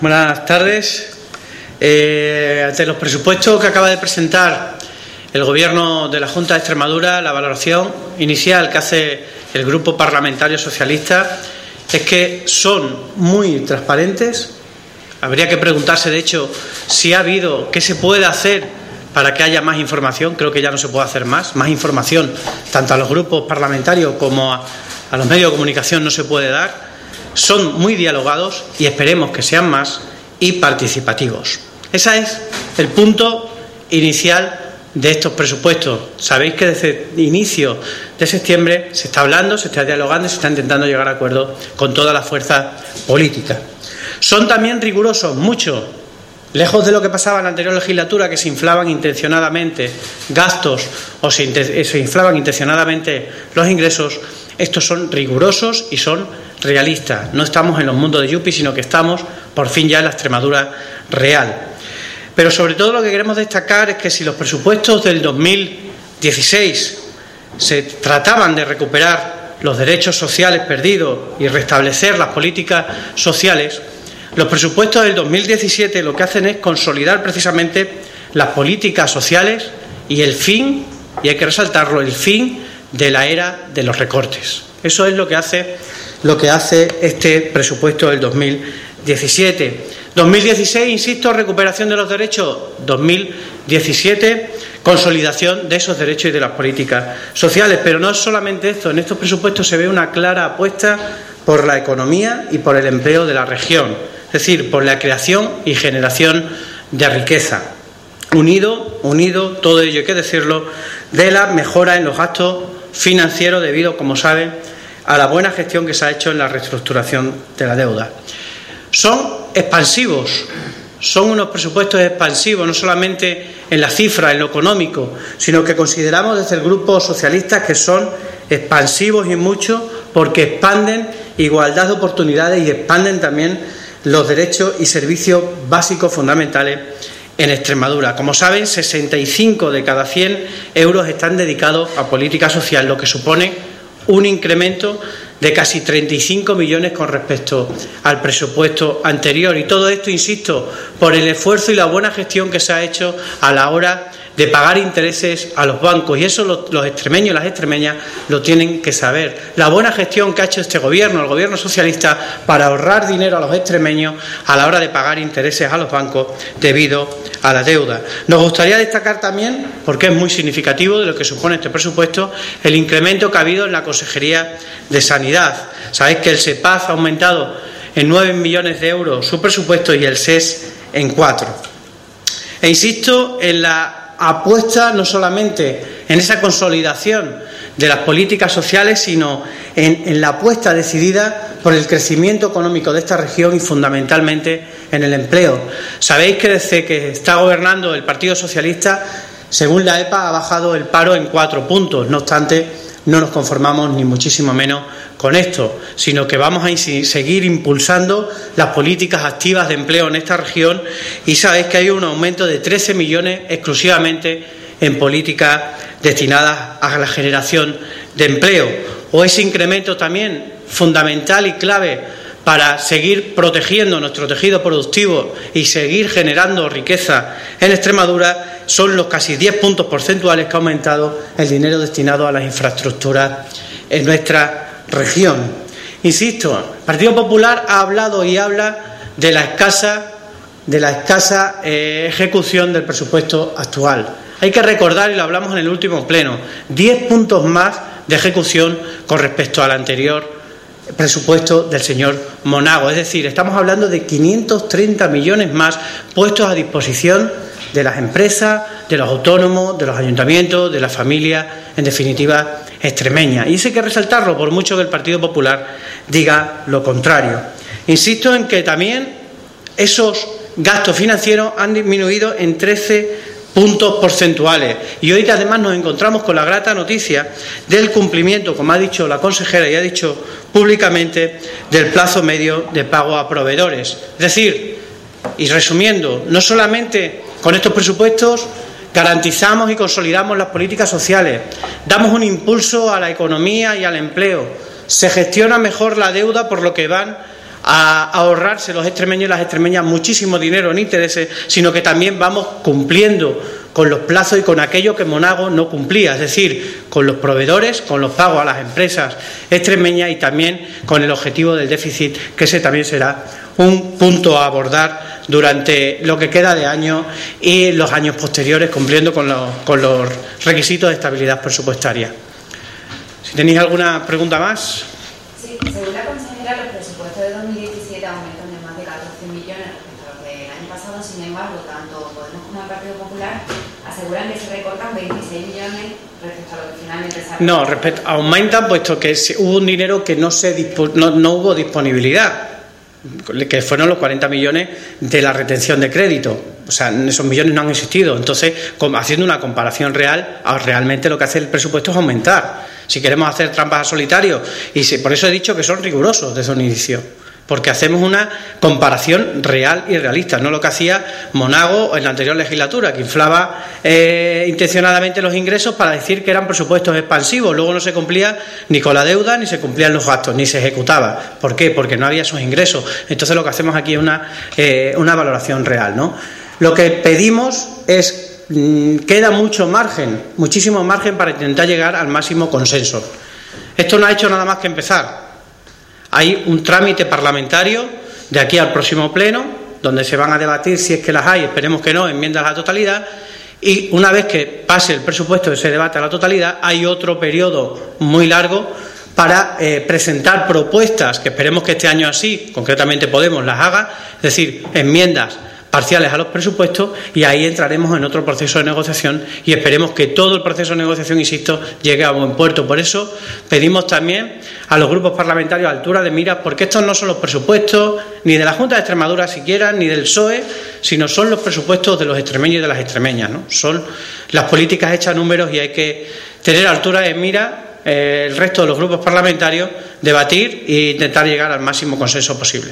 Buenas tardes. Ante los presupuestos que acaba de presentar el Gobierno de la Junta de Extremadura, la valoración inicial que hace el Grupo Parlamentario Socialista es que son muy transparentes. Habría que preguntarse, de hecho, si ha habido, qué se puede hacer para que haya más información. Creo que ya no se puede hacer más información, tanto a los grupos parlamentarios como a los medios de comunicación no se puede dar. Son muy dialogados y esperemos que sean más y participativos. Ese es el punto inicial de estos presupuestos. Sabéis que desde el inicio de septiembre se está hablando, se está dialogando y se está intentando llegar a acuerdos con todas las fuerzas políticas. Son también rigurosos, mucho, lejos de lo que pasaba en la anterior legislatura, que se inflaban intencionadamente gastos o se inflaban intencionadamente los ingresos. Estos son rigurosos y son realistas. No estamos en los mundos de Yupi, sino que estamos, por fin, ya en la Extremadura real. Pero sobre todo lo que queremos destacar es que si los presupuestos del 2016 se trataban de recuperar los derechos sociales perdidos y restablecer las políticas sociales, los presupuestos del 2017 lo que hacen es consolidar precisamente las políticas sociales y el fin, y hay que resaltarlo, el fin de la era de los recortes. Eso es lo que hace este presupuesto del 2017. 2016, insisto, recuperación de los derechos. 2017, consolidación de esos derechos y de las políticas sociales. Pero no es solamente esto. En estos presupuestos se ve una clara apuesta por la economía y por el empleo de la región. Es decir, por la creación y generación de riqueza. Unido, todo ello hay que decirlo, de la mejora en los gastos financieros debido, como saben, a la buena gestión que se ha hecho en la reestructuración de la deuda. Son expansivos, son unos presupuestos expansivos, no solamente en la cifra, en lo económico, sino que consideramos desde el Grupo Socialista que son expansivos y mucho porque expanden igualdad de oportunidades y expanden también los derechos y servicios básicos fundamentales en Extremadura. Como saben, 65 de cada 100 euros están dedicados a política social, lo que supone un incremento de casi 35 millones con respecto al presupuesto anterior. Y todo esto, insisto, por el esfuerzo y la buena gestión que se ha hecho a la hora de pagar intereses a los bancos. Y eso los extremeños y las extremeñas lo tienen que saber. La buena gestión que ha hecho este gobierno, el gobierno socialista, para ahorrar dinero a los extremeños a la hora de pagar intereses a los bancos debido a la deuda. Nos gustaría destacar también, porque es muy significativo de lo que supone este presupuesto, el incremento que ha habido en la Consejería de Sanidad. Sabéis que el SEPAZ ha aumentado en 9 millones de euros su presupuesto y el SES en 4. E insisto en la apuesta no solamente en esa consolidación de las políticas sociales, sino en la apuesta decidida por el crecimiento económico de esta región y fundamentalmente en el empleo. Sabéis que desde que está gobernando el Partido Socialista, según la EPA, ha bajado el paro en 4 puntos. No obstante, no nos conformamos ni muchísimo menos con esto, sino que vamos a seguir impulsando las políticas activas de empleo en esta región y sabéis que hay un aumento de 13 millones exclusivamente en políticas destinadas a la generación de empleo. O ese incremento también fundamental y clave para seguir protegiendo nuestro tejido productivo y seguir generando riqueza en Extremadura son los casi 10 puntos porcentuales que ha aumentado el dinero destinado a las infraestructuras en nuestra región. Insisto, el Partido Popular ha hablado y habla de la escasa ejecución del presupuesto actual. Hay que recordar, y lo hablamos en el último pleno, 10 puntos más de ejecución con respecto al anterior presupuesto del señor Monago. Es decir, estamos hablando de 530 millones más puestos a disposición de las empresas, de los autónomos, de los ayuntamientos, de las familias, en definitiva, extremeñas. Y eso hay que resaltarlo, por mucho que el Partido Popular diga lo contrario. Insisto en que también esos gastos financieros han disminuido en 13 puntos porcentuales. Y hoy además nos encontramos con la grata noticia del cumplimiento, como ha dicho la consejera y ha dicho públicamente, del plazo medio de pago a proveedores. Es decir, y resumiendo, no solamente con estos presupuestos garantizamos y consolidamos las políticas sociales, damos un impulso a la economía y al empleo, se gestiona mejor la deuda, por lo que van a ahorrarse los extremeños y las extremeñas muchísimo dinero en intereses, sino que también vamos cumpliendo con los plazos y con aquello que Monago no cumplía, es decir, con los proveedores, con los pagos a las empresas extremeñas y también con el objetivo del déficit, que ese también será un punto a abordar durante lo que queda de año y los años posteriores, cumpliendo con los requisitos de estabilidad presupuestaria. Si tenéis alguna pregunta más. Sí, según la consejera, los presupuestos de 2017 aumentan de más de 14 millones respecto a los del año pasado. Sin embargo, tanto Podemos como el Partido Popular aseguran que se recortan 26 millones respecto a lo que finalmente se ha... No, aumentan puesto que hubo un dinero que no hubo disponibilidad, que fueron los 40 millones de la retención de crédito. O sea, esos millones no han existido. Entonces, haciendo una comparación real, realmente lo que hace el presupuesto es aumentar. Si queremos hacer trampas a solitario, y por eso he dicho que son rigurosos desde un inicio, porque hacemos una comparación real y realista, no lo que hacía Monago en la anterior legislatura, que inflaba intencionadamente los ingresos para decir que eran presupuestos expansivos. Luego no se cumplía ni con la deuda, ni se cumplían los gastos, ni se ejecutaba. ¿Por qué? Porque no había esos ingresos. Entonces lo que hacemos aquí es una valoración real, ¿no? Lo que pedimos es... queda mucho margen, muchísimo margen para intentar llegar al máximo consenso. Esto no ha hecho nada más que empezar. Hay un trámite parlamentario de aquí al próximo pleno, donde se van a debatir, si es que las hay, esperemos que no, enmiendas a la totalidad, y una vez que pase el presupuesto de ese debate a la totalidad, hay otro periodo muy largo para presentar propuestas, que esperemos que este año así, concretamente Podemos las haga, es decir, enmiendas parciales a los presupuestos, y ahí entraremos en otro proceso de negociación y esperemos que todo el proceso de negociación, insisto, llegue a buen puerto. Por eso pedimos también a los grupos parlamentarios altura de miras, porque estos no son los presupuestos ni de la Junta de Extremadura siquiera, ni del PSOE, sino son los presupuestos de los extremeños y de las extremeñas, ¿no? Son las políticas hechas a números y hay que tener altura de mira el resto de los grupos parlamentarios, debatir e intentar llegar al máximo consenso posible.